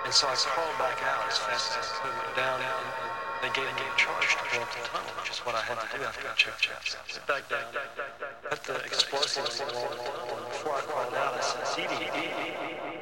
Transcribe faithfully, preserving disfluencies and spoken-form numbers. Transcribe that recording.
And so I crawled back out as fast as I could, went down, and they gave me a charge to go up the tunnel, which is what I had to do after I checked checks. I went back down, put the explosives on the wall of the tunnel, and before I crawled out, I said, "Edie, Edie,